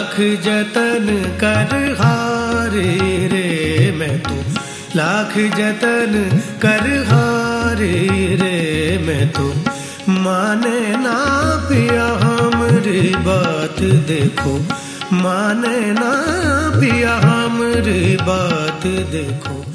लाख जतन कर हारे रे मैं तो लाख जतन कर हारे रे मैं तो माने ना पिया हमरी बात देखो माने ना पिया हमरी बात देखो।